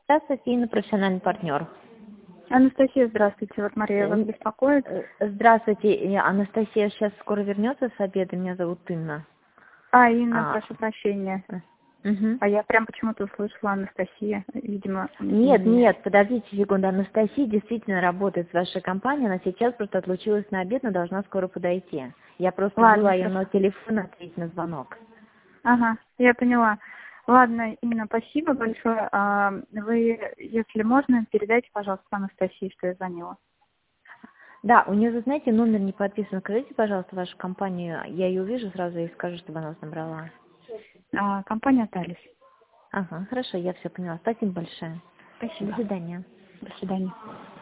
Да, Софийна, профессиональный партнер. Анастасия, здравствуйте. Вот Мария вас беспокоит. Здравствуйте, Анастасия сейчас скоро вернется с обеда. Меня зовут Инна. Инна, прошу прощения. Угу. А я прям почему-то услышала Анастасия, видимо. Нет, подождите секунду. Анастасия действительно работает в вашей компании. Она сейчас просто отлучилась на обед, но должна скоро подойти. Я просто взяла ее на телефон ответить на звонок. Ага, я поняла. Ладно, Инна, спасибо большое. Вы, если можно, передайте, пожалуйста, Анастасии, что я звонила. Да, у нее, знаете, номер не подписан. Скажите, пожалуйста, вашу компанию. Я ее увижу сразу и скажу, чтобы она вас набрала. Компания Талис. Ага, хорошо, я все поняла. Спасибо большое. Спасибо. До свидания. До свидания.